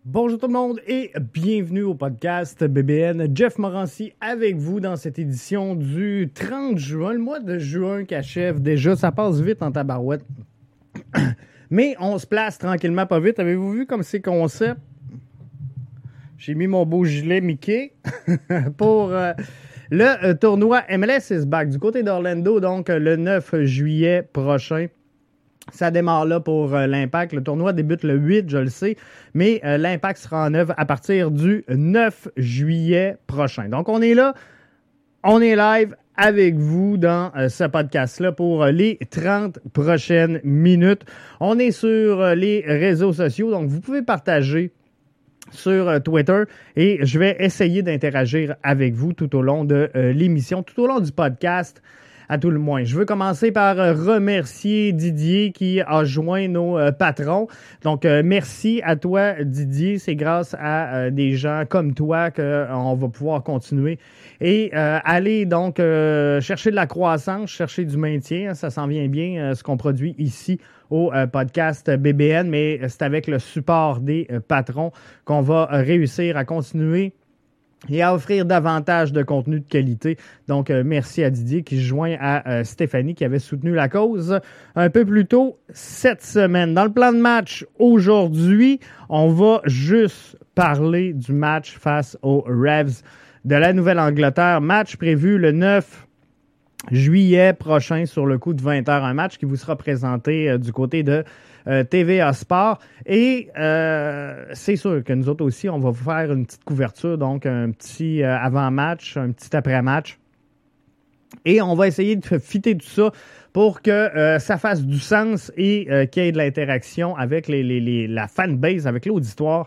Bonjour tout le monde et bienvenue au podcast BBN. Jeff Morancy avec vous dans cette édition du 30 juin. Le mois de juin qui achève déjà, ça passe vite en tabarouette. Mais on se place tranquillement pas vite. Avez-vous vu comme c'est concept? J'ai mis mon beau gilet Mickey pour le tournoi MLS is back du côté d'Orlando, donc le 9 juillet prochain. Ça démarre là pour l'Impact. Le tournoi débute le 8, je le sais, mais l'Impact sera en œuvre à partir du 9 juillet prochain. Donc, on est là, on est live avec vous dans ce podcast-là pour les 30 prochaines minutes. On est sur les réseaux sociaux, donc vous pouvez partager sur Twitter et je vais essayer d'interagir avec vous tout au long de l'émission, tout au long du podcast. À tout le moins. Je veux commencer par remercier Didier qui a joint nos patrons. Donc, merci à toi, Didier. C'est grâce à des gens comme toi qu'on va pouvoir continuer et aller donc chercher de la croissance, chercher du maintien. Ça s'en vient bien, ce qu'on produit ici au podcast BBN, mais c'est avec le support des patrons qu'on va réussir à continuer et à offrir davantage de contenu de qualité. Donc, merci à Didier qui se joint à Stéphanie qui avait soutenu la cause un peu plus tôt cette semaine. Dans le plan de match aujourd'hui, on va juste parler du match face aux Revs de la Nouvelle-Angleterre. Match prévu le 9 juillet prochain sur le coup de 20h. Un match qui vous sera présenté du côté de TVA Sport. Et c'est sûr que nous autres aussi, on va vous faire une petite couverture, donc un petit avant-match, un petit après-match. Et on va essayer de fitter tout ça pour que ça fasse du sens et qu'il y ait de l'interaction avec la fanbase, avec l'auditoire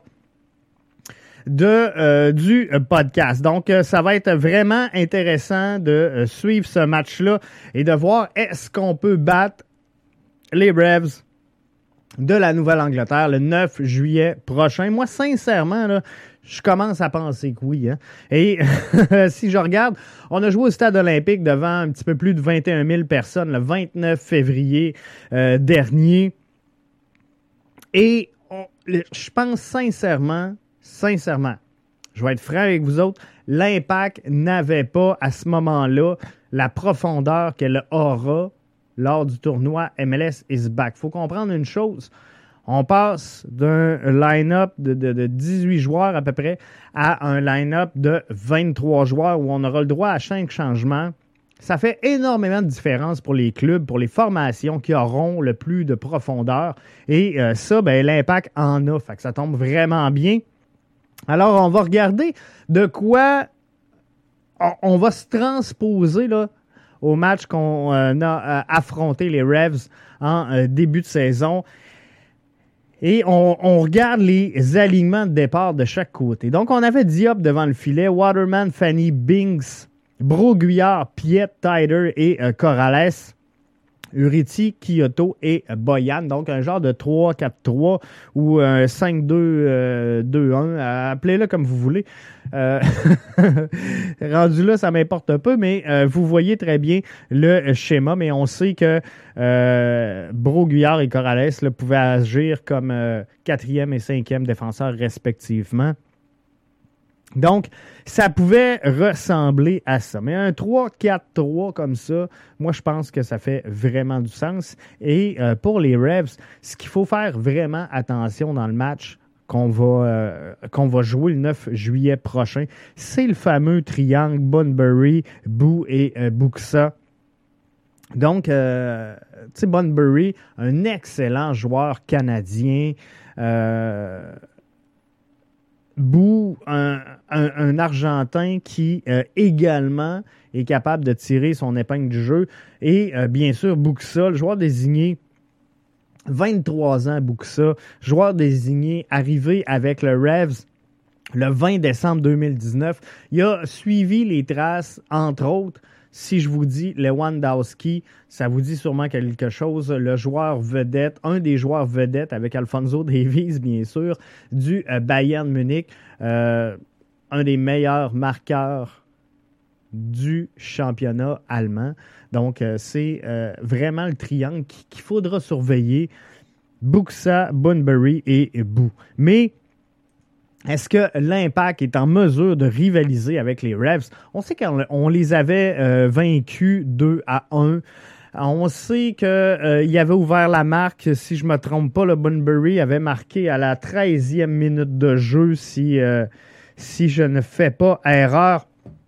du podcast. Donc, ça va être vraiment intéressant de suivre ce match-là et de voir est-ce qu'on peut battre les Revs de la Nouvelle-Angleterre le 9 juillet prochain. Moi, sincèrement, là, je commence à penser que oui. Hein. Et si je regarde, on a joué au Stade olympique devant un petit peu plus de 21 000 personnes le 29 février dernier. Et je pense sincèrement, je vais être franc avec vous autres, l'Impact n'avait pas à ce moment-là la profondeur qu'elle aura lors du tournoi MLS is back. Il faut comprendre une chose. On passe d'un line-up de 18 joueurs à peu près à un line-up de 23 joueurs où on aura le droit à 5 changements. Ça fait énormément de différence pour les clubs, pour les formations qui auront le plus de profondeur. Et ça, ben, l'Impact en a. Fait que ça tombe vraiment bien. Alors, on va regarder de quoi on va se transposer là, au match qu'on a affronté les Revs en début de saison. Et on regarde les alignements de départ de chaque côté. Donc, on avait Diop devant le filet, Waterman, Fanny, Binks, Broguillard, Piet, Tyder et Corrales. Uriti, Kyoto et Boyan. Donc, un genre de 3-4-3 ou un 5-2-2-1. Appelez-le comme vous voulez. Rendu là, ça m'importe peu, mais vous voyez très bien le schéma. Mais on sait que Broguillard et Corrales là, pouvaient agir comme 4e et 5e défenseurs respectivement. Donc, ça pouvait ressembler à ça. Mais un 3-4-3 comme ça, moi, je pense que ça fait vraiment du sens. Et pour les Revs, ce qu'il faut faire vraiment attention dans le match qu'on va jouer le 9 juillet prochain, c'est le fameux triangle Bunbury, Boo et Buxa. Donc, tu sais, Bunbury, un excellent joueur canadien, Boo, un Argentin qui également est capable de tirer son épingle du jeu. Et bien sûr, Buxa, le joueur désigné, 23 ans, Buxa, joueur désigné, arrivé avec le Revs le 20 décembre 2019. Il a suivi les traces, entre autres. Si je vous dis Lewandowski, ça vous dit sûrement quelque chose. Le joueur vedette, un des joueurs vedettes avec Alphonso Davies, bien sûr, du Bayern Munich. Un des meilleurs marqueurs du championnat allemand. Donc, c'est vraiment le triangle qu'il faudra surveiller. Buxa, Bunbury et Boo. Mais Est-ce que l'Impact est en mesure de rivaliser avec les Revs? On sait qu'on les avait vaincus 2-1. On sait qu'il avait ouvert la marque, si je ne me trompe pas, le Bunbury avait marqué à la 13e minute de jeu, si je ne fais pas erreur.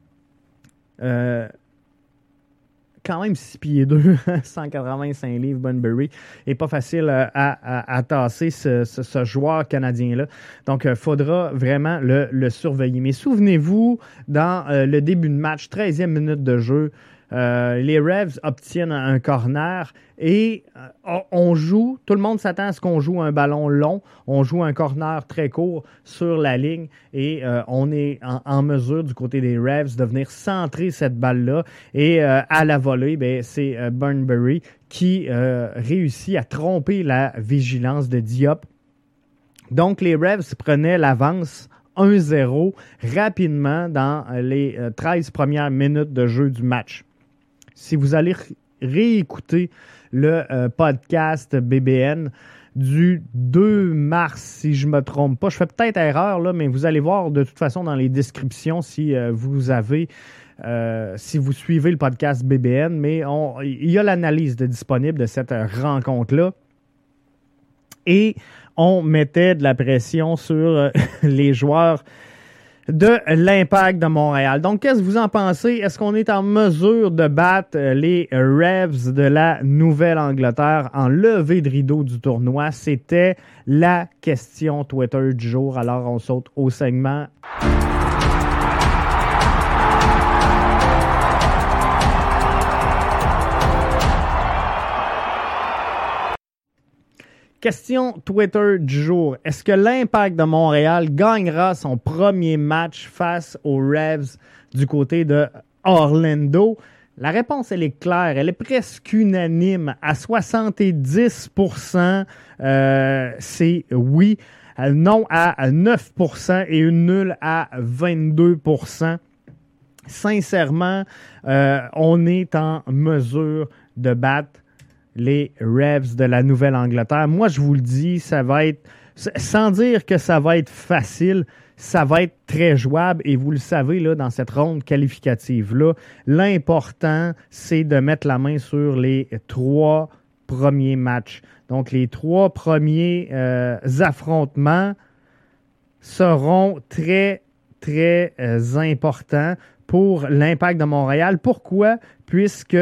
Quand même 6 pieds 2, 185 livres, Bunbury. Et pas facile à tasser ce joueur canadien-là. Donc, il faudra vraiment le surveiller. Mais souvenez-vous, dans le début de match, 13e minute de jeu, les Revs obtiennent un corner et on joue, tout le monde s'attend à ce qu'on joue un ballon long, on joue un corner très court sur la ligne et on est en mesure du côté des Revs de venir centrer cette balle-là et à la volée, ben, c'est Bunbury qui réussit à tromper la vigilance de Diop. Donc les Revs prenaient l'avance 1-0 rapidement dans les 13 premières minutes de jeu du match. Si vous allez réécouter le podcast BBN du 2 mars, si je ne me trompe pas, je fais peut-être erreur, là, mais vous allez voir de toute façon dans les descriptions si si vous suivez le podcast BBN, mais il y a l'analyse disponible de cette rencontre-là. Et on mettait de la pression sur les joueurs de l'Impact de Montréal. Donc, qu'est-ce que vous en pensez? Est-ce qu'on est en mesure de battre les Revs de la Nouvelle-Angleterre en levée de rideau du tournoi? C'était la question Twitter du jour. Alors, on saute au segment. Question Twitter du jour. Est-ce que l'Impact de Montréal gagnera son premier match face aux Revs du côté de Orlando? La réponse, elle est claire. Elle est presque unanime. À 70%, c'est oui. Non à 9% et une nulle à 22%. Sincèrement, on est en mesure de battre les Revs de la Nouvelle-Angleterre. Moi, je vous le dis, ça va être, sans dire que ça va être facile, ça va être très jouable. Et vous le savez, là, dans cette ronde qualificative-là, l'important, c'est de mettre la main sur les 3 premiers matchs. Donc, les 3 premiers affrontements seront très, très importants pour l'Impact de Montréal. Pourquoi? Puisque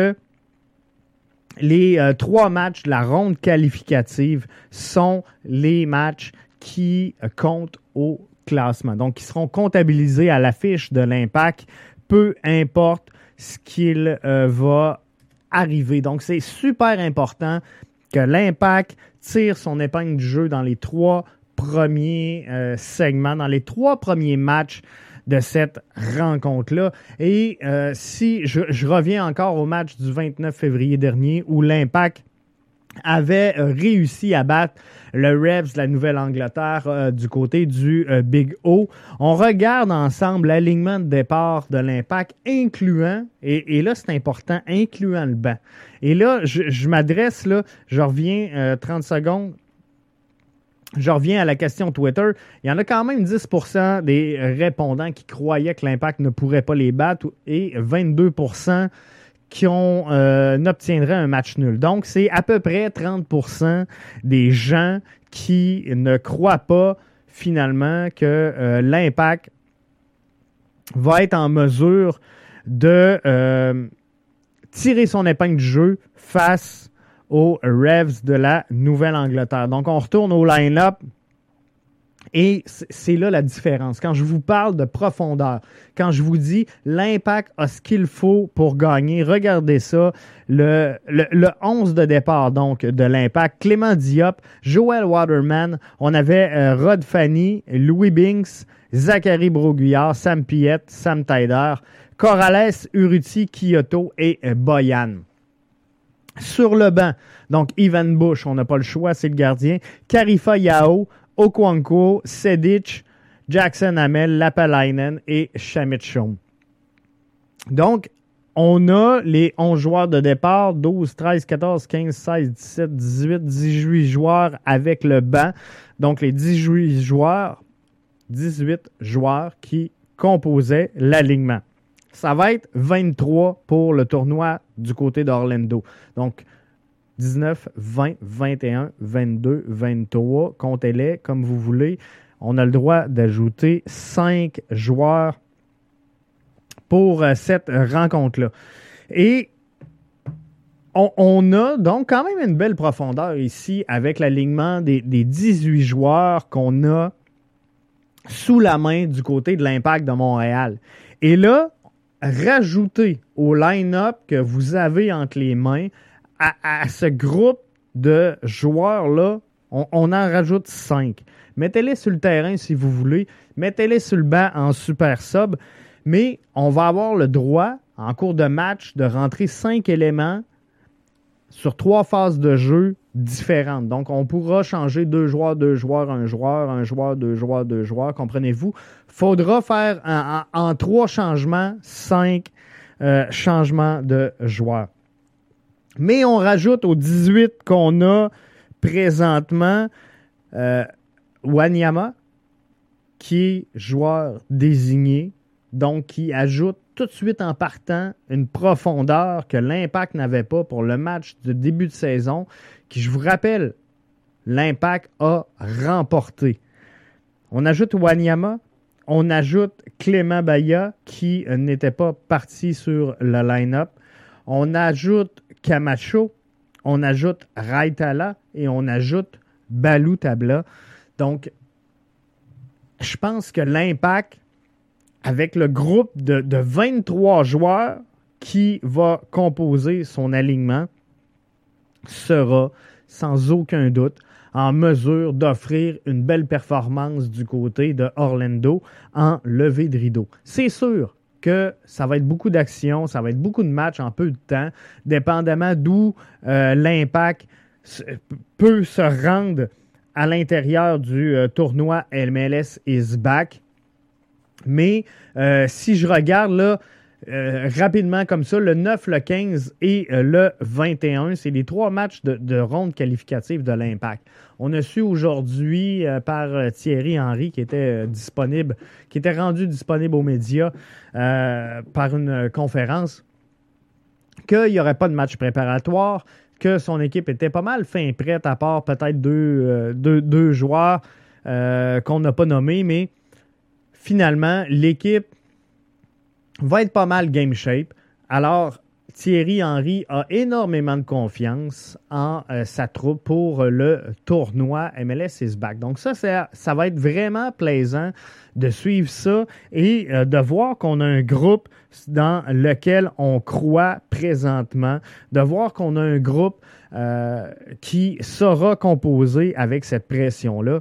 les 3 matchs de la ronde qualificative sont les matchs qui comptent au classement. Donc, qui seront comptabilisés à l'affiche de l'Impact, peu importe ce qu'il va arriver. Donc, c'est super important que l'Impact tire son épingle du jeu dans les 3 premiers segments, dans les 3 premiers matchs de cette rencontre-là. Et si je reviens encore au match du 29 février dernier où l'Impact avait réussi à battre le Revs de la Nouvelle-Angleterre du côté du Big O. On regarde ensemble l'alignement de départ de l'Impact, incluant, et là c'est important, incluant le banc. Et là, je m'adresse, là, je reviens 30 secondes. Je reviens à la question Twitter. Il y en a quand même 10% des répondants qui croyaient que l'Impact ne pourrait pas les battre et 22% qui obtiendraient un match nul. Donc, c'est à peu près 30% des gens qui ne croient pas finalement que l'Impact va être en mesure de tirer son épingle du jeu face aux Revs de la Nouvelle-Angleterre. Donc, on retourne au line-up et c'est là la différence. Quand je vous parle de profondeur, quand je vous dis l'Impact a ce qu'il faut pour gagner, regardez ça, le 11 de départ donc de l'Impact, Clément Diop, Joel Waterman, on avait Rod Fanny, Louis Binks, Zachary Broguillard, Sam Piette, Sam Taider, Corrales, Urruti, Kyoto et Boyan. Sur le banc, donc Evan Bush, on n'a pas le choix, c'est le gardien. Karifa Yao, Okwanko, Sedic, Jackson Hamel, Lapalainen et Shamit Shome. Donc, on a les 11 joueurs de départ, 12, 13, 14, 15, 16, 17, 18, 18 joueurs avec le banc. Donc, les 18 joueurs 18 joueurs qui composaient l'alignement. Ça va être 23 pour le tournoi du côté d'Orlando. Donc, 19, 20, 21, 22, 23, comptez-les comme vous voulez. On a le droit d'ajouter 5 joueurs pour cette rencontre-là. Et on a donc quand même une belle profondeur ici avec l'alignement des 18 joueurs qu'on a sous la main du côté de l'Impact de Montréal. Et là, rajoutez au line-up que vous avez entre les mains à ce groupe de joueurs-là, on en rajoute 5. Mettez-les sur le terrain si vous voulez. Mettez-les sur le banc en super sub. Mais on va avoir le droit, en cours de match, de rentrer 5 éléments sur 3 phases de jeu différentes. Donc, on pourra changer 2 joueurs, 2 joueurs, 1 joueur, 1 joueur, 2 joueurs, 2 joueurs. Comprenez-vous? Il faudra faire en 3 changements, 5 changements de joueurs. Mais on rajoute aux 18 qu'on a présentement Wanyama, qui est joueur désigné, donc qui ajoute tout de suite en partant une profondeur que l'Impact n'avait pas pour le match de début de saison, qui, je vous rappelle, l'Impact a remporté. On ajoute Wanyama, on ajoute Clément Bahia, qui n'était pas parti sur le line-up. On ajoute Camacho, on ajoute Raitala et on ajoute Balou Tabla. Donc, je pense que l'Impact, avec le groupe de 23 joueurs qui va composer son alignement, sera sans aucun doute en mesure d'offrir une belle performance du côté de Orlando en levée de rideau. C'est sûr que ça va être beaucoup d'action, ça va être beaucoup de matchs en peu de temps, dépendamment d'où l'Impact peut se rendre à l'intérieur du tournoi MLS is back. Mais si je regarde là, rapidement comme ça, le 9, le 15 et le 21, c'est les 3 matchs de ronde qualificative de l'Impact. On a su aujourd'hui par Thierry Henry qui était disponible, qui était rendu disponible aux médias par une conférence, qu'il n'y aurait pas de match préparatoire, que son équipe était pas mal fin prête, à part peut-être deux joueurs qu'on n'a pas nommés, mais finalement, l'équipe va être pas mal game shape. Alors, Thierry Henry a énormément de confiance en sa troupe pour le tournoi MLS is back. Donc ça va être vraiment plaisant de suivre ça et de voir qu'on a un groupe dans lequel on croit présentement, de voir qu'on a un groupe qui sera composé avec cette pression-là.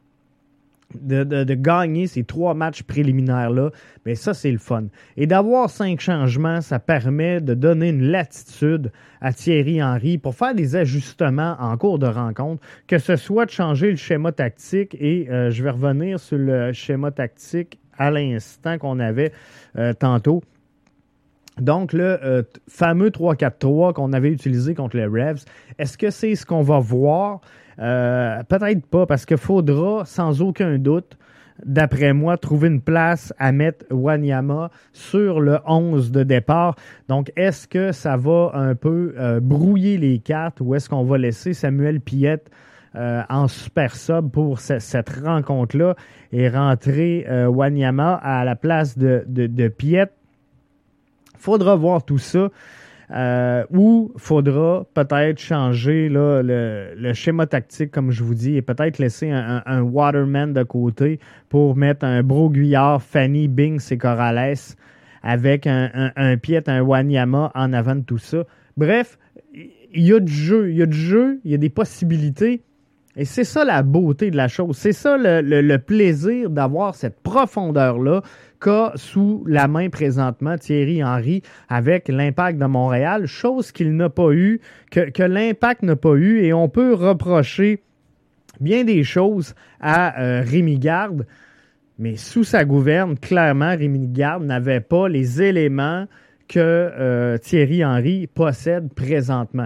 De gagner ces 3 matchs préliminaires-là, bien ça, c'est le fun. Et d'avoir 5 changements, ça permet de donner une latitude à Thierry Henry pour faire des ajustements en cours de rencontre, que ce soit de changer le schéma tactique, et je vais revenir sur le schéma tactique à l'instant qu'on avait tantôt. Donc, le fameux 3-4-3 qu'on avait utilisé contre les Revs, est-ce que c'est ce qu'on va voir? Peut-être pas, parce qu'il faudra, sans aucun doute, d'après moi, trouver une place à mettre Wanyama sur le 11 de départ. Donc, est-ce que ça va un peu brouiller les cartes ou est-ce qu'on va laisser Samuel Piette en super sub pour cette rencontre-là et rentrer Wanyama à la place de Piette? Faudra voir tout ça. Ou faudra peut-être changer là, le schéma tactique, comme je vous dis, et peut-être laisser un Waterman de côté pour mettre un Broguillard, Fanny, Binks et Corrales avec un Piet, un Wanyama en avant de tout ça. Bref, il y a du jeu, il y a des possibilités. Et c'est ça la beauté de la chose. C'est ça le plaisir d'avoir cette profondeur-là qu'a sous la main présentement Thierry Henry avec l'Impact de Montréal, chose qu'il n'a pas eu, que l'Impact n'a pas eu, et on peut reprocher bien des choses à Rémi Garde, mais sous sa gouverne, clairement, Rémi Garde n'avait pas les éléments que Thierry Henry possède présentement.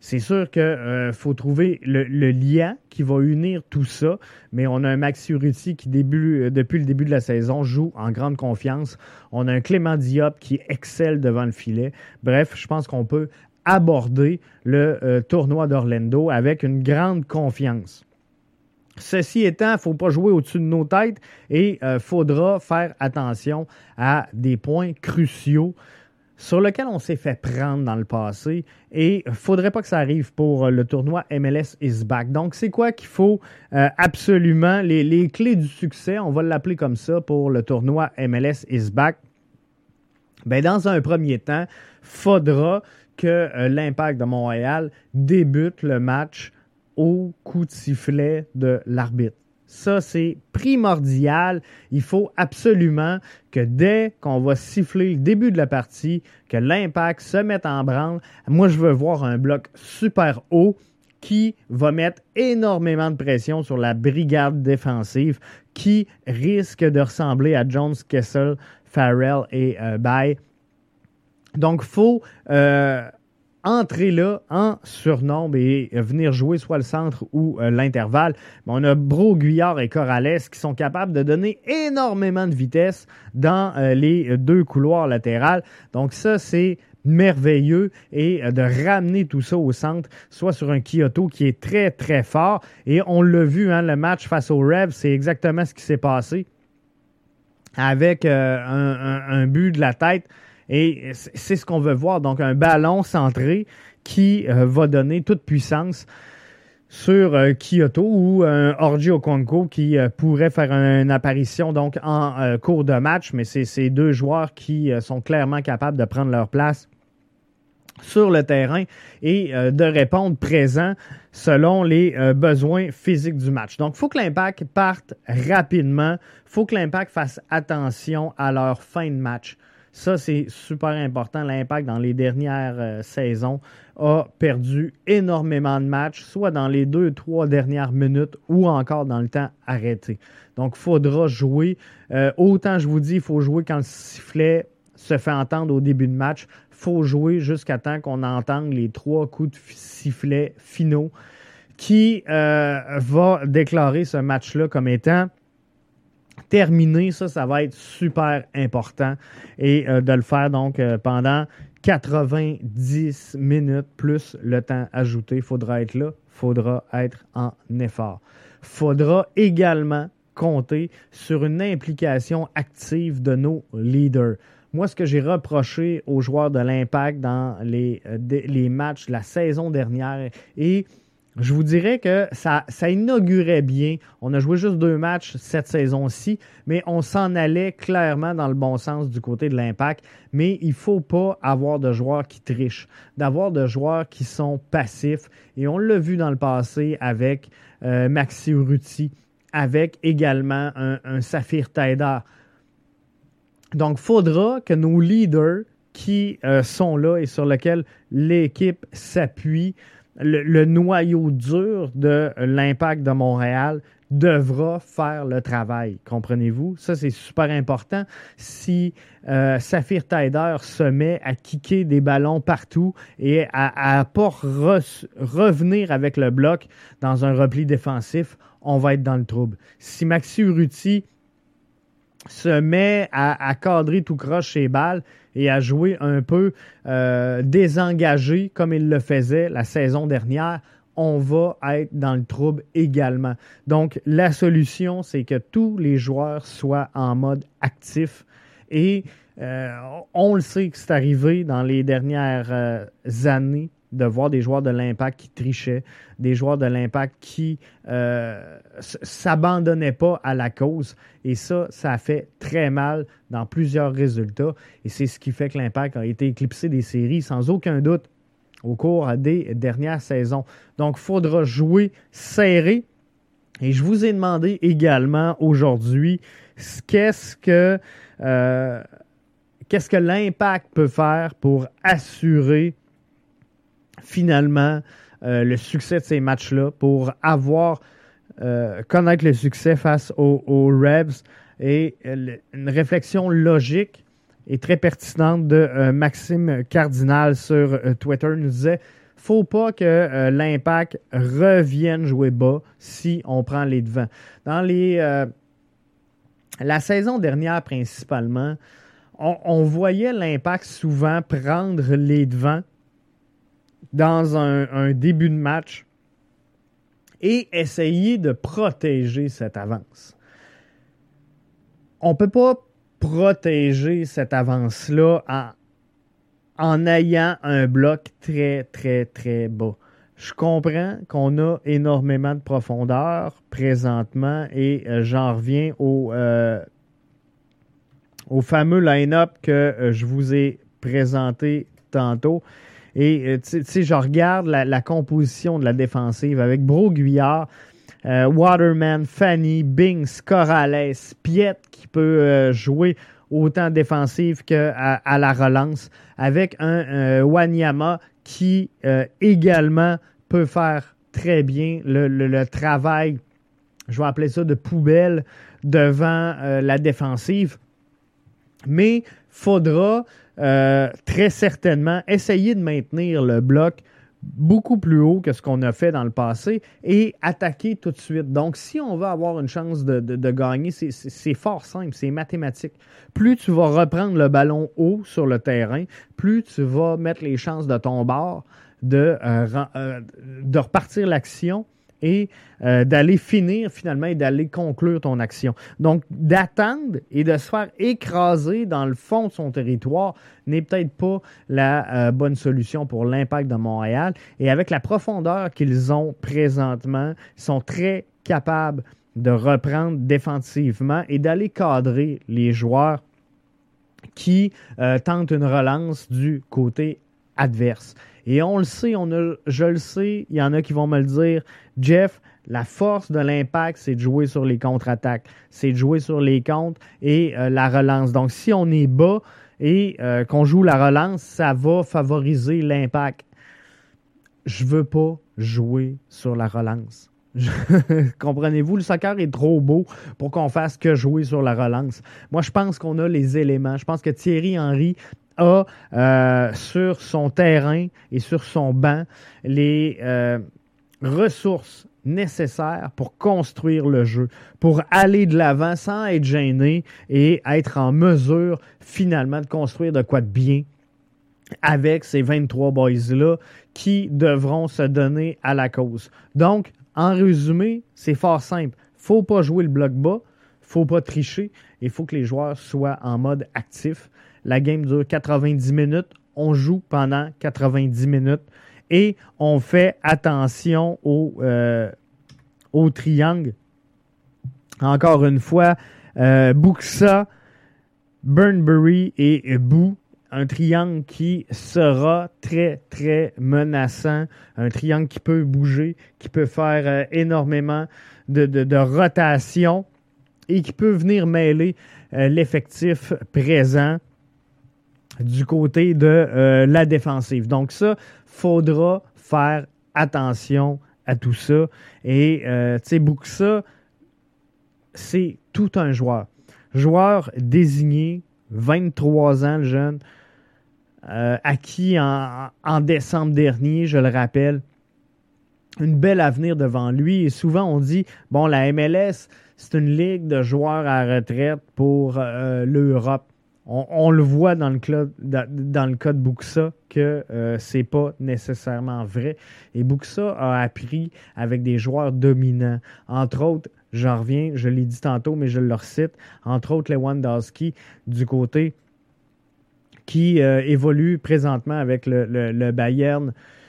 C'est sûr qu'il faut trouver le lien qui va unir tout ça, mais on a un Maxi Urruti qui, depuis le début de la saison, joue en grande confiance. On a un Clément Diop qui excelle devant le filet. Bref, je pense qu'on peut aborder le tournoi d'Orlando avec une grande confiance. Ceci étant, il ne faut pas jouer au-dessus de nos têtes et il faudra faire attention à des points cruciaux sur lesquels on s'est fait prendre dans le passé et il ne faudrait pas que ça arrive pour le tournoi MLS is back. Donc, c'est quoi qu'il faut absolument, les clés du succès, on va l'appeler comme ça pour le tournoi MLS is back. Bien, dans un premier temps, il faudra que l'Impact de Montréal débute le match au coup de sifflet de l'arbitre. Ça, c'est primordial. Il faut absolument que dès qu'on va siffler le début de la partie, que l'Impact se mette en branle. Moi, je veux voir un bloc super haut qui va mettre énormément de pression sur la brigade défensive qui risque de ressembler à Jones, Kessel, Farrell et Bay. Donc, il faut entrer là en surnombre et venir jouer soit le centre ou l'intervalle. On a Brault-Guillard et Corrales qui sont capables de donner énormément de vitesse dans les deux couloirs latérales. Donc ça, c'est merveilleux et de ramener tout ça au centre, soit sur un Kyoto qui est très, très fort. Et on l'a vu, hein, le match face aux Revs, c'est exactement ce qui s'est passé avec un but de la tête. Et c'est ce qu'on veut voir. Donc, un ballon centré qui va donner toute puissance sur Kyoto ou un Orji Okonkwo qui pourrait faire une apparition donc en cours de match. Mais c'est ces deux joueurs qui sont clairement capables de prendre leur place sur le terrain et de répondre présent selon les besoins physiques du match. Donc, il faut que l'Impact parte rapidement. Il faut que l'Impact fasse attention à leur fin de match. Ça, c'est super important. L'Impact, dans les dernières saisons, a perdu énormément de matchs, soit dans les 2-3 dernières minutes ou encore dans le temps arrêté. Donc, il faudra jouer. Autant, je vous dis, il faut jouer quand le sifflet se fait entendre au début de match. Il faut jouer jusqu'à temps qu'on entende les 3 coups de sifflet finaux qui va déclarer ce match-là comme étant terminé. Ça va être super important et de le faire donc pendant 90 minutes plus le temps ajouté. Il faudra être là, il faudra être en effort. Il faudra également compter sur une implication active de nos leaders. Moi, ce que j'ai reproché aux joueurs de l'Impact dans les matchs de la saison dernière, et je vous dirais que ça inaugurait bien. On a joué juste 2 matchs cette saison-ci, mais on s'en allait clairement dans le bon sens du côté de l'Impact. Mais il ne faut pas avoir de joueurs qui trichent, d'avoir de joueurs qui sont passifs. Et on l'a vu dans le passé avec Maxi Urruti, avec également un Saphir Taider. Donc, il faudra que nos leaders qui sont là et sur lesquels l'équipe s'appuie, le noyau dur de l'Impact de Montréal devra faire le travail. Comprenez-vous? Ça, c'est super important. Si Saphir Taider se met à kicker des ballons partout et à ne pas revenir avec le bloc dans un repli défensif, on va être dans le trouble. Si Maxi Urruti se met à cadrer tout croche ses balles et à jouer un peu désengagé comme il le faisait la saison dernière, on va être dans le trouble également. Donc, la solution, c'est que tous les joueurs soient en mode actif et on le sait que c'est arrivé dans les dernières années de voir des joueurs de l'Impact qui trichaient, des joueurs de l'Impact qui s'abandonnaient pas à la cause. Et ça a fait très mal dans plusieurs résultats. Et c'est ce qui fait que l'Impact a été éclipsé des séries sans aucun doute au cours des dernières saisons. Donc, il faudra jouer serré. Et je vous ai demandé également aujourd'hui qu'est-ce que l'Impact peut faire pour assurer finalement le succès de ces matchs-là, pour connaître le succès face aux Revs. Et une réflexion logique et très pertinente de Maxime Cardinal sur Twitter nous disait « faut pas que l'Impact revienne jouer bas si on prend les devants. Dans la saison dernière, principalement, on voyait l'Impact souvent prendre les devants dans un début de match et essayer de protéger cette avance. On ne peut pas protéger cette avance-là en ayant un bloc très, très, très bas. Je comprends qu'on a énormément de profondeur présentement et j'en reviens au fameux line-up que je vous ai présenté tantôt. Et tu sais, je regarde la composition de la défensive avec Brault-Guillard, Waterman, Fanny, Binks, Corrales, Piet qui peut jouer autant défensif qu'à la relance, avec un Wanyama qui également peut faire très bien le travail, je vais appeler ça de poubelle, devant la défensive. Mais il faudra très certainement essayer de maintenir le bloc beaucoup plus haut que ce qu'on a fait dans le passé et attaquer tout de suite. Donc, si on veut avoir une chance de gagner, c'est fort simple, c'est mathématique. Plus tu vas reprendre le ballon haut sur le terrain, plus tu vas mettre les chances de ton bord de repartir l'action et d'aller finir finalement et d'aller conclure ton action. Donc, d'attendre et de se faire écraser dans le fond de son territoire n'est peut-être pas la bonne solution pour l'Impact de Montréal. Et avec la profondeur qu'ils ont présentement, ils sont très capables de reprendre défensivement et d'aller cadrer les joueurs qui tentent une relance du côté adverse. Et on le sait, je le sais, il y en a qui vont me le dire, Jeff, la force de l'Impact, c'est de jouer sur les contre-attaques, c'est de jouer sur les contres et la relance. Donc, si on est bas et qu'on joue la relance, ça va favoriser l'Impact. Je veux pas jouer sur la relance. Comprenez-vous, le soccer est trop beau pour qu'on fasse que jouer sur la relance. Moi, je pense qu'on a les éléments. Je pense que Thierry Henry a sur son terrain et sur son banc les ressources nécessaires pour construire le jeu, pour aller de l'avant sans être gêné et être en mesure finalement de construire de quoi de bien avec ces 23 boys-là qui devront se donner à la cause. Donc, en résumé, c'est fort simple. Faut pas jouer le bloc bas, faut pas tricher, il faut que les joueurs soient en mode actif. La game dure 90 minutes, on joue pendant 90 minutes et on fait attention au triangle. Encore une fois, Buxa, Burnbury et Bou. Un triangle qui sera très, très menaçant. Un triangle qui peut bouger, qui peut faire énormément de rotation et qui peut venir mêler l'effectif présent du côté de la défensive. Donc ça, faudra faire attention à tout ça. Et, tu sais, Buxa, c'est tout un joueur. Joueur désigné, 23 ans, le jeune, acquis en décembre dernier, je le rappelle. Une belle avenir devant lui. Et souvent, on dit, bon, la MLS, c'est une ligue de joueurs à retraite pour l'Europe. On le voit dans le cas de Buxa que c'est pas nécessairement vrai. Et Buxa a appris avec des joueurs dominants. Entre autres, j'en reviens, je l'ai dit tantôt, mais je le recite, entre autres Lewandowski du côté qui évolue présentement avec le Bayern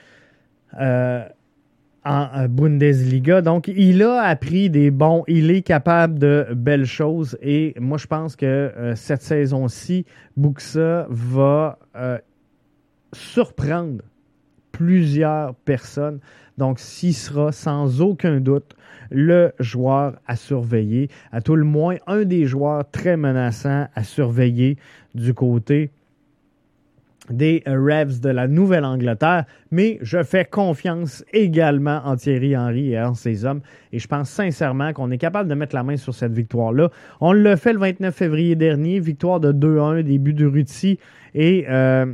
en Bundesliga. Donc, il a appris il est capable de belles choses et moi, je pense que cette saison-ci, Buxa va surprendre plusieurs personnes. Donc, s'il sera sans aucun doute le joueur à surveiller, à tout le moins un des joueurs très menaçants à surveiller du côté des Revs de la Nouvelle-Angleterre, mais je fais confiance également en Thierry Henry et en ses hommes, et je pense sincèrement qu'on est capable de mettre la main sur cette victoire-là. On l'a fait le 29 février dernier, victoire de 2-1, début de Ruti, et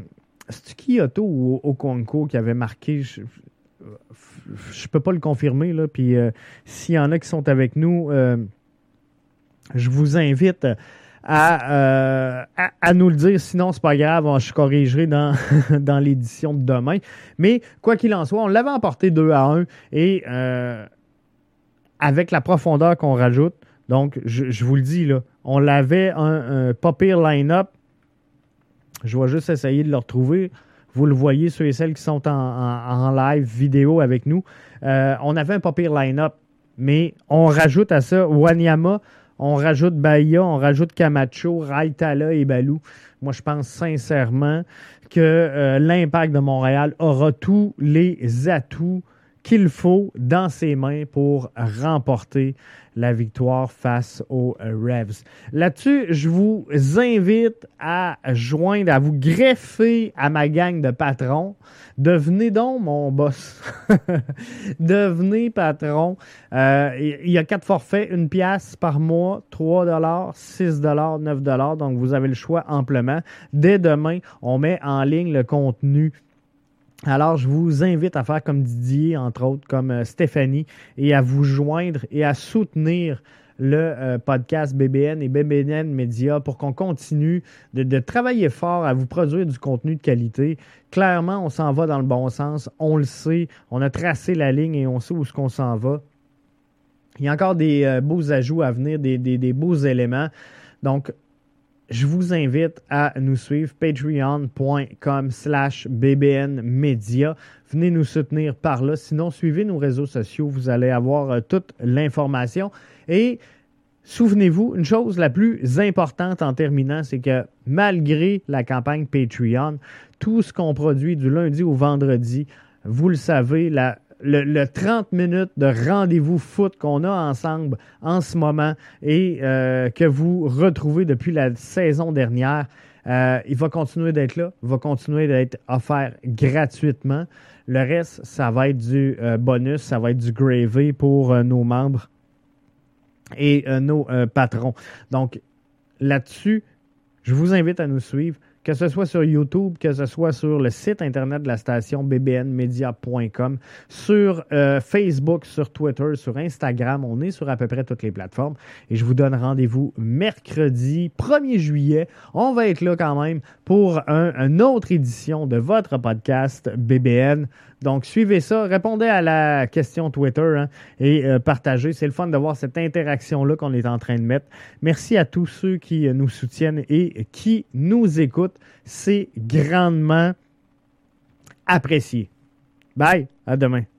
c'est Kyoto ou Okonkwo qui avait marqué, je peux pas le confirmer, là, puis s'il y en a qui sont avec nous, je vous invite à nous le dire, sinon c'est pas grave, je corrigerai dans, dans l'édition de demain. Mais quoi qu'il en soit, on l'avait emporté 2-1 et avec la profondeur qu'on rajoute, donc je vous le dis, là, on l'avait un pas pire line-up. Je vais juste essayer de le retrouver. Vous le voyez, ceux et celles qui sont en live vidéo avec nous. On avait un pas pire line-up, mais on rajoute à ça Wanyama, on rajoute Bahia, on rajoute Camacho, Raitala et Balou. Moi, je pense sincèrement que l'Impact de Montréal aura tous les atouts qu'il faut dans ses mains pour remporter la victoire face aux Revs. Là-dessus, je vous invite à joindre, à vous greffer à ma gang de patrons. Devenez donc mon boss. Devenez patron. Il y a 4 forfaits, 1 pièce par mois, 3 $, 6 $, 9 $. Donc, vous avez le choix amplement. Dès demain, on met en ligne le contenu. Alors, je vous invite à faire comme Didier, entre autres, comme Stéphanie, et à vous joindre et à soutenir le podcast BBN et BBN Media pour qu'on continue de travailler fort à vous produire du contenu de qualité. Clairement, on s'en va dans le bon sens. On le sait. On a tracé la ligne et on sait où est-ce qu'on s'en va. Il y a encore des beaux ajouts à venir, des beaux éléments. Donc, je vous invite à nous suivre, patreon.com/bbnmedia. Venez nous soutenir par là. Sinon, suivez nos réseaux sociaux. Vous allez avoir toute l'information. Et souvenez-vous, une chose la plus importante en terminant, c'est que malgré la campagne Patreon, tout ce qu'on produit du lundi au vendredi, vous le savez, le 30 minutes de rendez-vous foot qu'on a ensemble en ce moment et que vous retrouvez depuis la saison dernière, il va continuer d'être là, il va continuer d'être offert gratuitement. Le reste, ça va être du bonus, ça va être du gravy pour nos membres et nos patrons. Donc, là-dessus, je vous invite à nous suivre, que ce soit sur YouTube, que ce soit sur le site internet de la station bbnmedia.com, sur Facebook, sur Twitter, sur Instagram. On est sur à peu près toutes les plateformes. Et je vous donne rendez-vous mercredi 1er juillet. On va être là quand même pour une autre édition de votre podcast BBN. Donc, suivez ça, répondez à la question Twitter et partagez. C'est le fun de voir cette interaction-là qu'on est en train de mettre. Merci à tous ceux qui nous soutiennent et qui nous écoutent. C'est grandement apprécié. Bye, à demain.